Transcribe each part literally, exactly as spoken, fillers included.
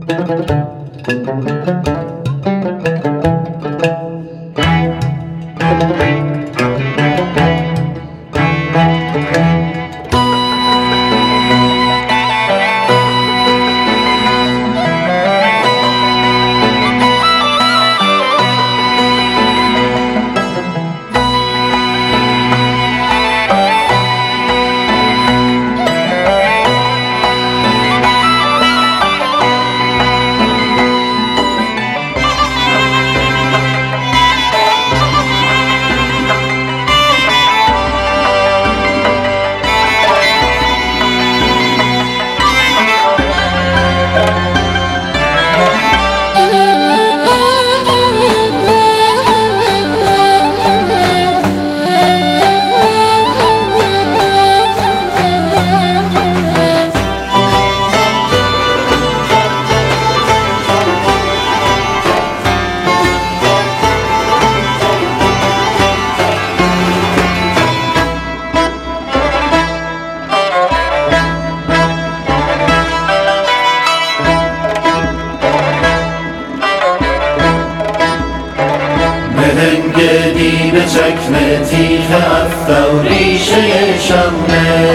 مهنگدی به چکمه تیخ افته و ریشه شمه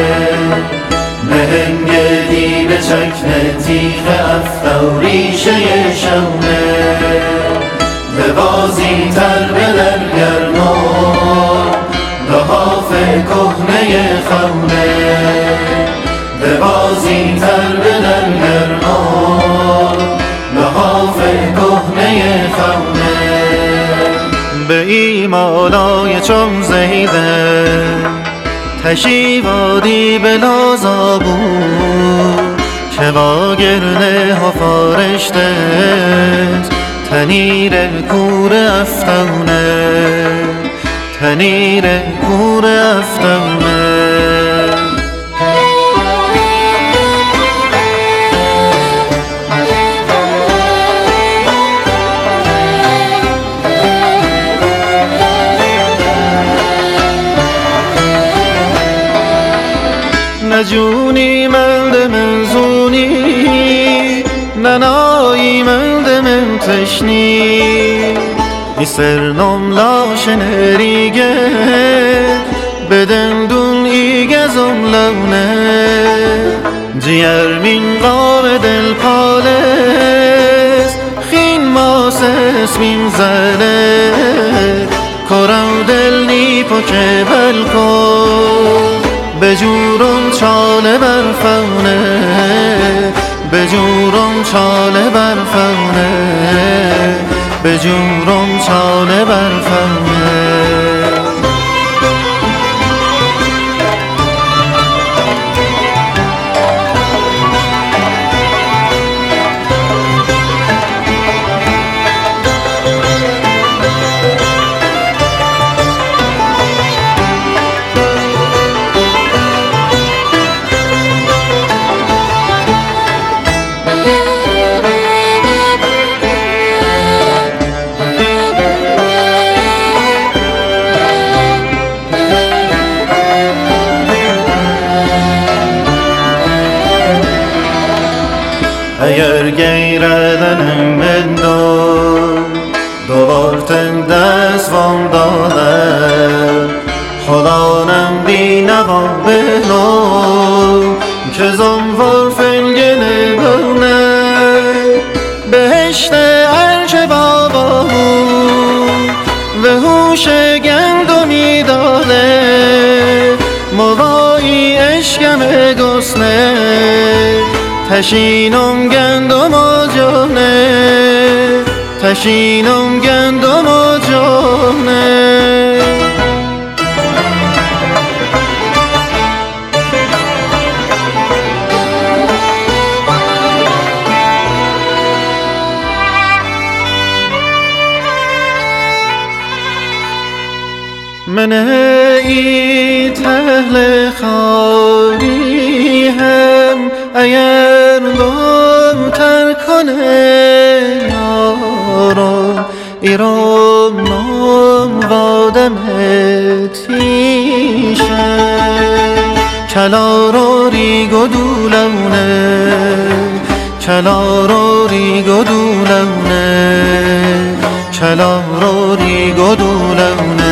مهنگدی به چکمه تیخ افته و ریشه شمه لبازی تر به در گرما لحاف کهنه خونه لبازی تر به در گرما لحاف کهنه خونه به ایمالای چون زیده تشیوادی به لازا بود که با گرنه ها فارشته تنیر کور افتونه تنیر کور افتونه نجونی ملد منزونی ننایی ملد من تشنی ایسرنم لاشن ریگه بدندون ایگه زملونه جیر من قاب دل پالس خین ماسس من زله کرم دل نیپو که بلکن بجورم چاله برفونه بجورم چاله برفونه بجورم چاله برفونه اگر گیردنم بندو دوبارتن دست وام دادم خدانم بی نوا بهنو که زنوار فنگنه بونه بهشت عرش بابامون و هوش گندمی داده موایی عشقم گسنه تشینم گندم و جانه تشینم گندم و جانه من ای تهل خالی هم اگر بامتر کنه یارم ایرام نام وادم تیشه کلارو ریگ و دولونه کلارو ریگو دولونه کلارو ریگو دولونه